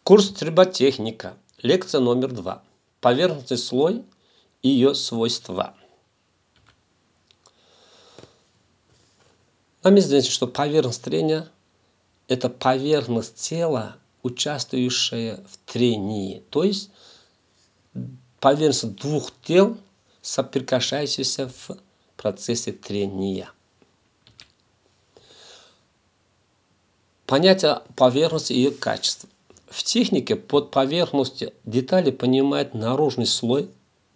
Курс триботехника. Лекция номер 2. Поверхностный слой и ее свойства. Нам известно, что поверхность трения – это поверхность тела, участвующая в трении. То есть поверхность двух тел, соприкасающихся в процессе трения. Понятие поверхности и ее качества. В технике под поверхностью детали понимают наружный слой,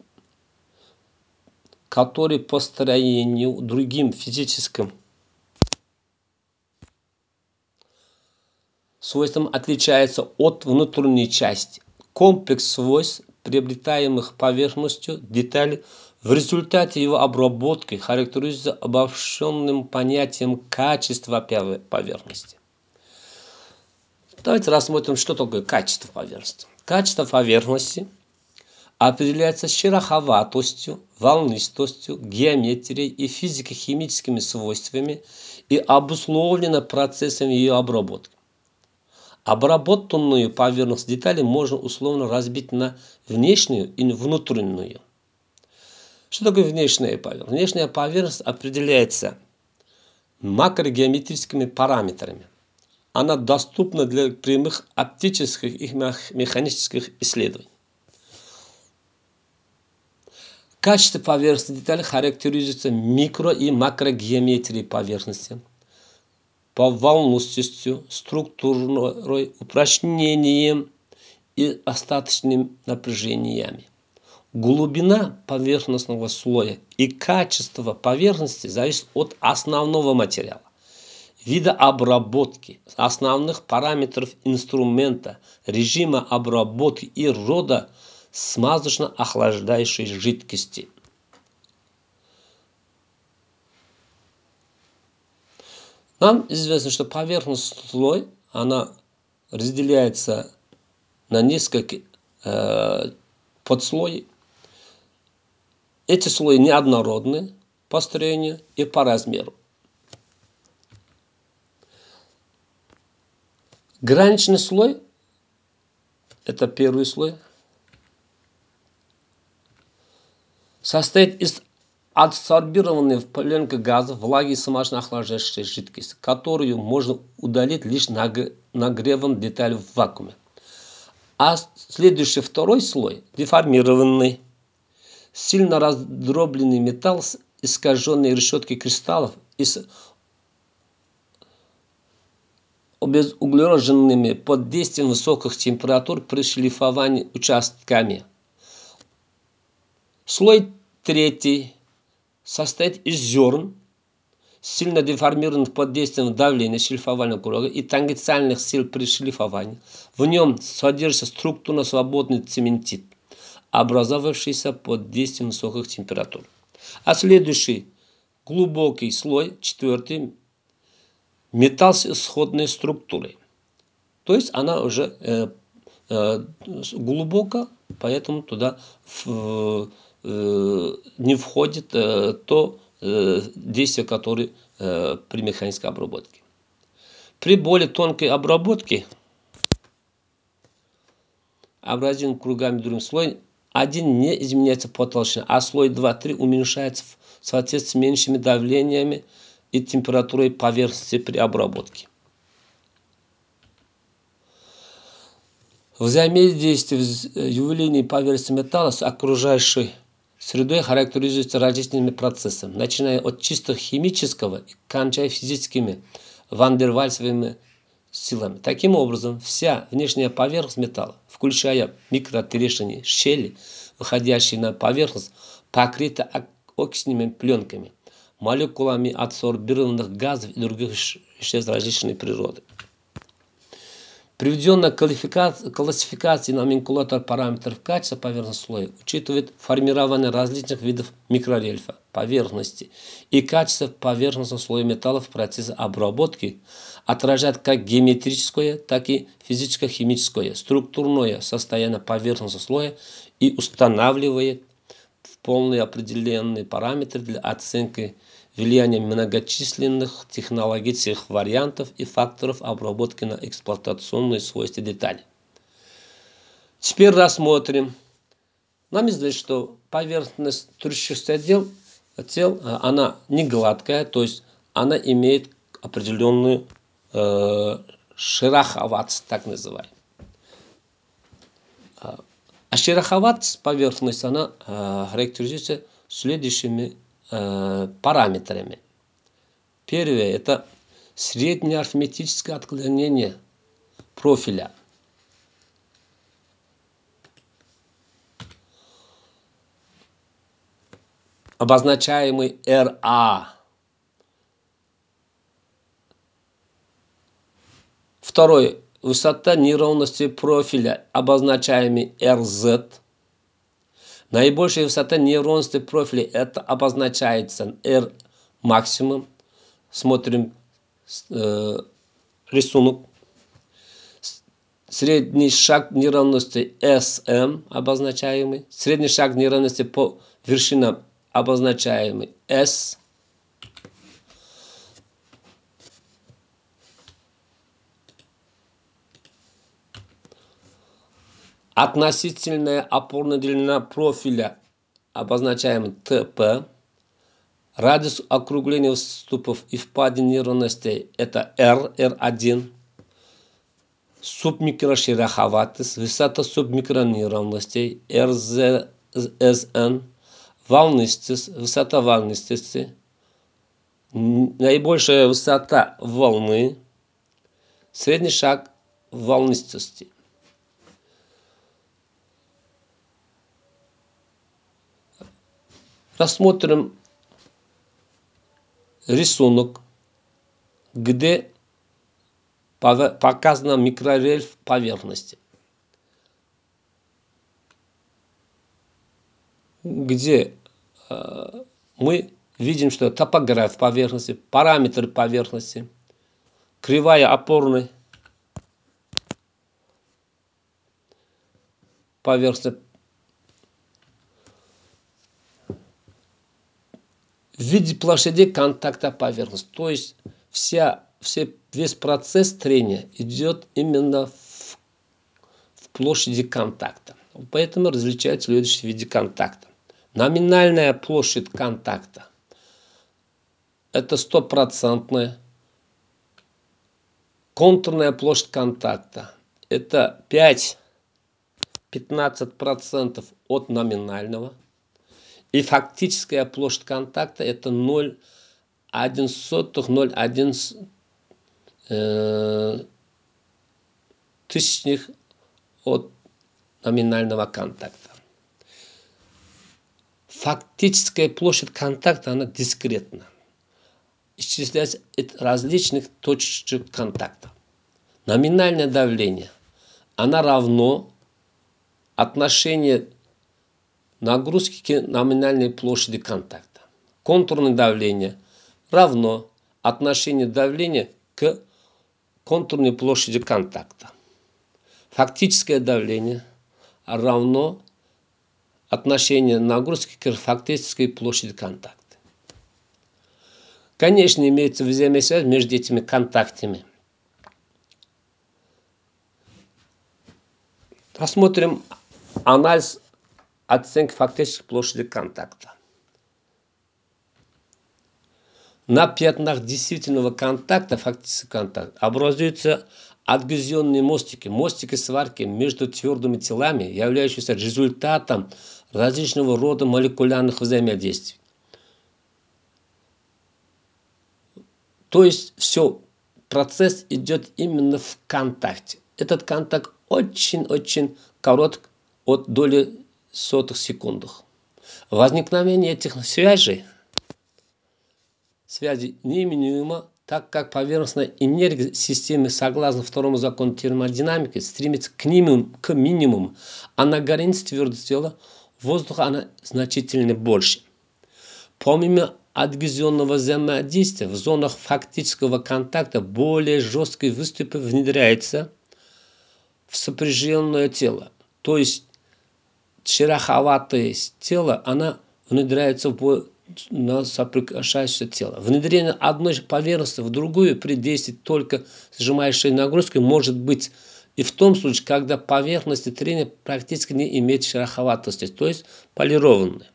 который по строению другим физическим свойствам отличается от внутренней части. Комплекс свойств, приобретаемых поверхностью детали, в результате его обработки характеризуется обобщенным понятием качества поверхности. Давайте рассмотрим, что такое качество поверхности. Качество поверхности определяется шероховатостью, волнистостью, геометрией и физико-химическими свойствами и обусловлено процессом ее обработки. Обработанную поверхность детали можно условно разбить на внешнюю и внутреннюю. Что такое внешняя поверхность? Внешняя поверхность определяется макрогеометрическими параметрами. Она доступна для прямых оптических и механических исследований. Качество поверхности деталей характеризуется микро- и макрогеометрией поверхности, по волнистостью, структурой, упрочнением и остаточными напряжениями. Глубина поверхностного слоя и качество поверхности зависит от основного материала, вида обработки, основных параметров инструмента, режима обработки и рода смазочно-охлаждающей жидкости. Нам известно, что поверхностный слой она разделяется на несколько подслоев. Эти слои неоднородны по строению и по размеру. Граничный слой – это первый слой, состоит из адсорбированной в пленке газа, влаги и смазочно-охлаждающей жидкости, которую можно удалить лишь нагревом детали в вакууме. А следующий второй слой – деформированный, сильно раздробленный металл с искаженной решеткой кристаллов и с обезуглероженными под действием высоких температур при шлифовании участками. Слой третий состоит из зерн, сильно деформированных под действием давления шлифовального круга и тангенциальных сил при шлифовании. В нем содержится структурно свободный цементит, образовавшийся под действием высоких температур. А следующий глубокий слой, четвертый, металл с исходной структурой. То есть она уже глубоко, поэтому туда не входит то действие, которое при механической обработке. При более тонкой обработке абразивными кругами другим слоем один не изменяется по толщине, а слой 2-3 уменьшается в соответствии с меньшими давлениями и температурой поверхности при обработке. Взаимодействие явления поверхности металла с окружающей средой характеризуется различными процессами, начиная от чисто химического и кончая физическими вандервальсовыми силами. Таким образом, вся внешняя поверхность металла, включая микротрещины, щели, выходящие на поверхность, покрыта окисными пленками, молекулами адсорбированных газов и других веществ различной природы. Приведенная классификация и номенклатура параметров качества поверхностного слоя учитывает формирование различных видов микрорельефа поверхности и качество поверхностного слоя металла в процессе обработки, отражает как геометрическое, так и физико-химическое, структурное состояние поверхностного слоя и устанавливает полные определенные параметры для оценки влияния многочисленных технологических вариантов и факторов обработки на эксплуатационные свойства деталей. Теперь рассмотрим. Нам известно, что поверхность трущихся тел, она не гладкая, то есть она имеет определенную шероховатость, так называемую. А шероховатость поверхности, она характеризуется следующими параметрами. Первое – это среднее арифметическое отклонение профиля. Обозначаемый RA. Второе – высота неровности профиля, обозначаемый RZ. Наибольшая высота неровности профиля – это обозначается R максимум. Смотрим рисунок. Средний шаг неровности SM обозначаемый. Средний шаг неровности по вершинам обозначаемый S. Относительная опорная длина профиля обозначаемый ТП. Радиус округления выступов и впадин неровностей это R1. Субмикрошероховатость, высота субмикронеровностей RZSN. Волнистость, высота волнистости. Наибольшая высота волны. Средний шаг волнистости. Рассмотрим рисунок, где показано микрорельеф поверхности, где мы видим, что топография поверхности, параметры поверхности, кривая опорной поверхности, в виде площадей контакта поверхности. То есть весь процесс трения идет именно в площади контакта. Поэтому различают следующие виды контакта. Номинальная площадь контакта – это стопроцентная. Контурная площадь контакта – это 5-15% от номинального. И фактическая площадь контакта – это 0,01 тысячных от номинального контакта. Фактическая площадь контакта, она дискретна. Исчисляется от различных точек контакта. Номинальное давление, оно равно отношению нагрузки к номинальной площади контакта. Контурное давление равно отношению давления к контурной площади контакта. Фактическое давление равно отношению нагрузки к фактической площади контакта. Конечно, имеется взаимосвязь между этими контактами. Рассмотрим анализ оценки фактической площади контакта. На пятнах действительного контакта, фактический контакт, образуются адгезионные мостики, мостики сварки между твердыми телами, являющиеся результатом различного рода молекулярных взаимодействий. То есть процесс идет именно в контакте. Этот контакт очень-очень короток, от доли сотых секунд. Возникновение этих связей неименуемо, так как поверхностная энергия системы, согласно второму закону термодинамики, стремится к минимуму, а на границе твердого тела воздуха она значительно больше. Помимо адгезионного взаимодействия, в зонах фактического контакта более жесткие выступы внедряются в сопряженное тело. То есть шероховатость тела, она внедряется на соприкасающееся тело. Внедрение одной поверхности в другую при действии только сжимающей нагрузки может быть и в том случае, когда поверхности трения практически не имеют шероховатости, то есть полированные.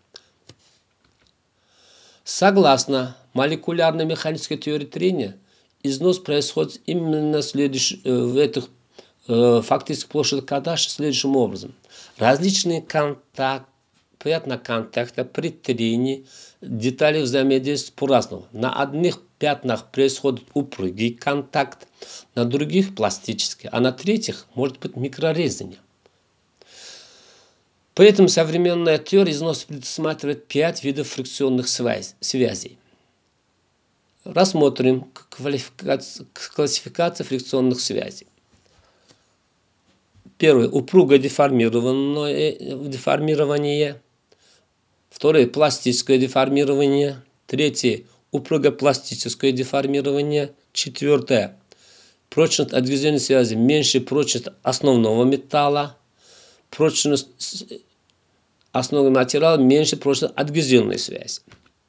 Согласно молекулярной механической теории трения, износ происходит именно в этих фактических площадях кадаш следующим образом. Различные пятна контакта при трении детали взаимодействуют по-разному. На одних пятнах происходит упругий контакт, на других пластический, а на третьих может быть микрорезание. Поэтому современная теория износа предусматривает 5 видов фрикционных связей. Рассмотрим классификацию фрикционных связей. Первое. Упругое деформирование. Второе. Пластическое деформирование. Третье. Упругопластическое деформирование. Четвертое. Прочность адгезионной связи меньше прочности основного металла. Прочность основного материала меньше прочности адгезионной связи.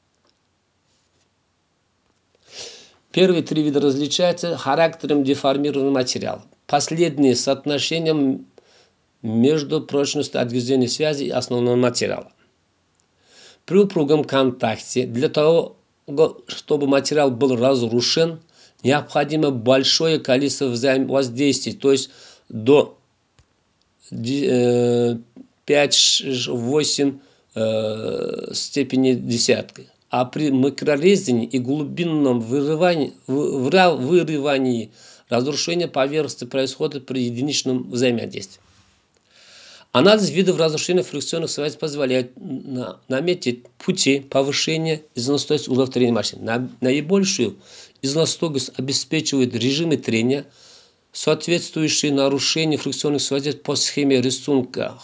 Первые 3 вида различаются характером деформированного материала. Последние соотношением между прочностью адгезионной связи и основного материала. При упругом контакте для того, чтобы материал был разрушен, необходимо большое количество взаимовоздействий, то есть до 5-8 степени десятки. А при микрорезании и глубинном вырывании разрушение поверхности происходит при единичном взаимодействии. Анализ видов разрушения фрикционных связей позволяет наметить пути повышения износостойкости узлов трения машины. Наибольшую износостойкость обеспечивают режимы трения, соответствующие нарушению фрикционных связей по схеме рисунка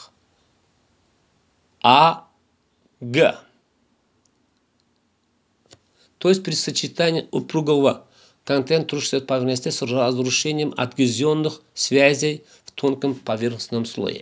АГ. То есть при сочетании упругого контента трущихся поверхностей с разрушением адгезионных связей в тонком поверхностном слое.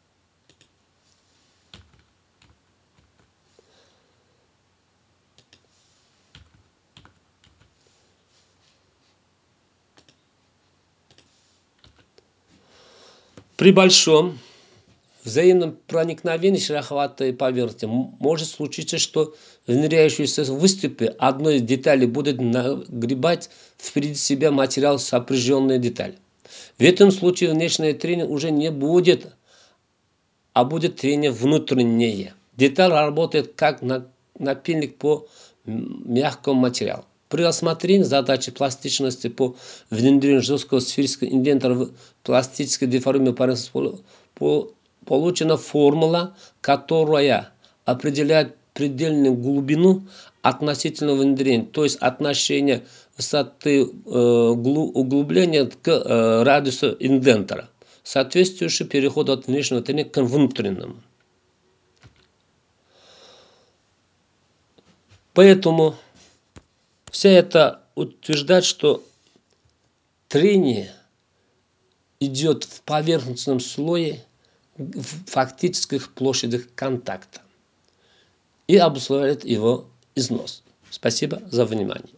При большом взаимном проникновении шероховатой поверхности может случиться, что внедряющиеся выступы одной детали будут нагребать впереди себя материал сопряженной детали. В этом случае внешнее трение уже не будет, а будет трение внутреннее. Деталь работает как напильник по мягкому материалу. При рассмотрении задачи пластичности по внедрению жесткого сферического индентера в пластической деформированной поверхности получена формула, которая определяет предельную глубину относительного внедрения, то есть отношение высоты углубления к радиусу индентера, соответствующий переходу от внешнего трения к внутреннему. Поэтому все это утверждает, что трение идет в поверхностном слое в фактических площадях контакта и обуславливает его износ. Спасибо за внимание.